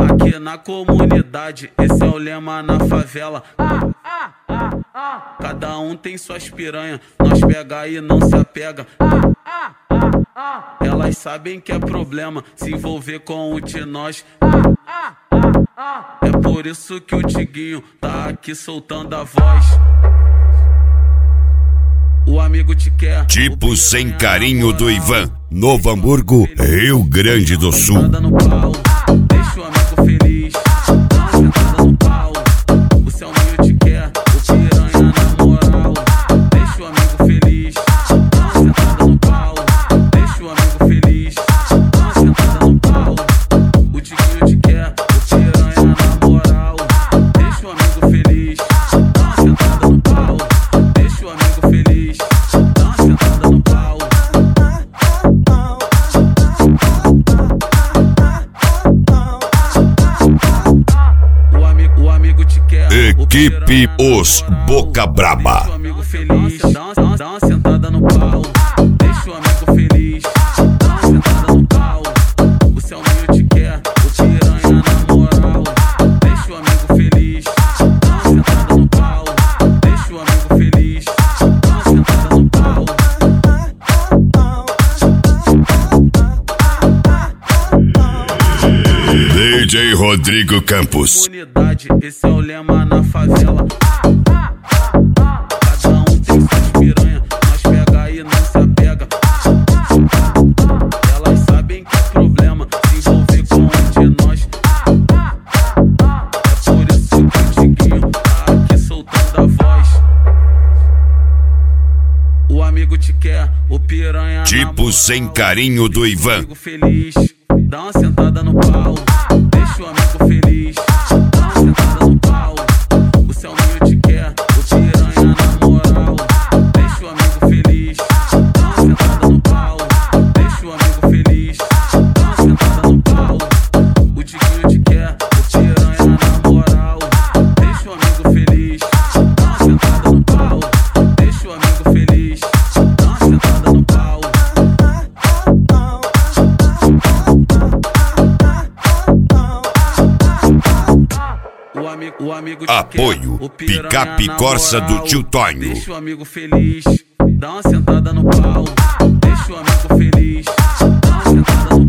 Aqui na comunidade, esse é o lema na favela. Cada um tem suas piranhas, nós pega e não se apega. Elas sabem que é problema se envolver com o Tinós. É por isso que o Tiguinho tá aqui soltando a voz. O amigo te quer. Tipo Sem Carinho do Ivan, Novo Hamburgo, Rio Grande do Sul. Sentada no pau, deixa o amigo feliz. Sentada no pau, o seu amigo te quer. O piranha na moral, deixa o amigo feliz. Sentada no pau, deixa o amigo feliz. Sentada no pau, o Tiguinho te quer. O piranha na moral, deixa o amigo feliz. Sentada no pau, deixa o amigo feliz. Sentada no pau. O amigo te quer. Equipe Os Boca Braba. Deixa o amigo feliz. Dá uma sentada no pau. Deixa o amigo feliz. Dá uma sentada no pau. O seu amigo te quer. O piranha na moral. Deixa o amigo feliz. Dá uma sentada no pau. Deixa o amigo feliz. Dá uma sentada no pau. DJ Rodrigo Campos. Comunidade, esse é o lema na favela. Cada um tem suas piranha, nós pega e não se apega. Elas sabem que é problema se envolver com um de nós. É por isso que o Tiguinho tá aqui soltando a voz. O amigo te quer, o piranha Tipo Sem Carinho do Ivan. amigo feliz, dá uma sentada no pau. Deixa o amigo feliz. Dá uma sentada no pau. O seu amigo te quer. O piranha na moral. Deixa o amigo feliz. Dá uma sentada no pau. Deixa o amigo feliz. Dá uma sentada no pau. O Tiguinho te quer. O piranha na moral. Deixa o amigo feliz. Dá uma sentada no pau. Deixa o amigo feliz. Dá uma sentada no pau. O amigo te Apoio, quer, o piranha Picape na Corsa moral. do Tio Tonho. Deixa o amigo feliz, dá uma sentada no pau. Deixa o amigo feliz, dá uma sentada no